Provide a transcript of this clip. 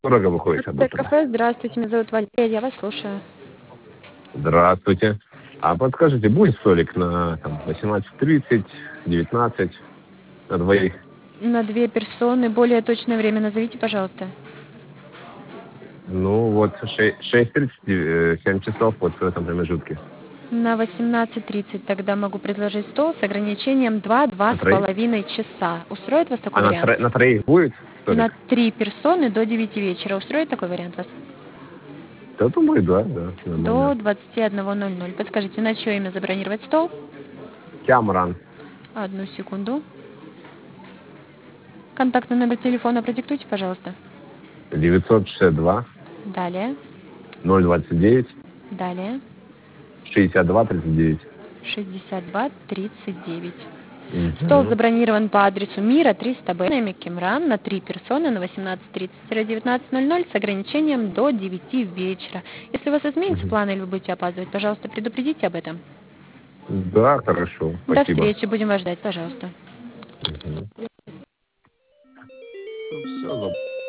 Дорого выходит об этом. Кафе, здравствуйте, меня зовут Валерия, я вас слушаю. Здравствуйте. А подскажите, будет столик на 18:30, 19 на двоих? На 2 персоны, более точное время назовите, пожалуйста. Ну, вот 6:30, 7 часов, вот в этом промежутке. На 18:30 тогда могу предложить стол с ограничением 2 На троих? 2,5 часа. Устроит вас такой А вариант? на троих будет На столик? 3 персоны до 9 вечера. Устроит такой вариант вас? Да, думаю, да, До нормально. 21:00. Подскажите, на чье имя забронировать стол? Кямран. Одну секунду. Контактный номер телефона продиктуйте, пожалуйста. 962 Далее. 029 Далее. 62 39. 62-39. Стол Угу. забронирован по адресу Мира, 300Б, Кемран, на 3 персоны на 18:30-19:00 с ограничением до 9 вечера. Если у вас изменятся Угу. планы или вы будете опаздывать, пожалуйста, предупредите об этом. Да, хорошо, До спасибо. встречи, будем вас ждать, пожалуйста. Мгм.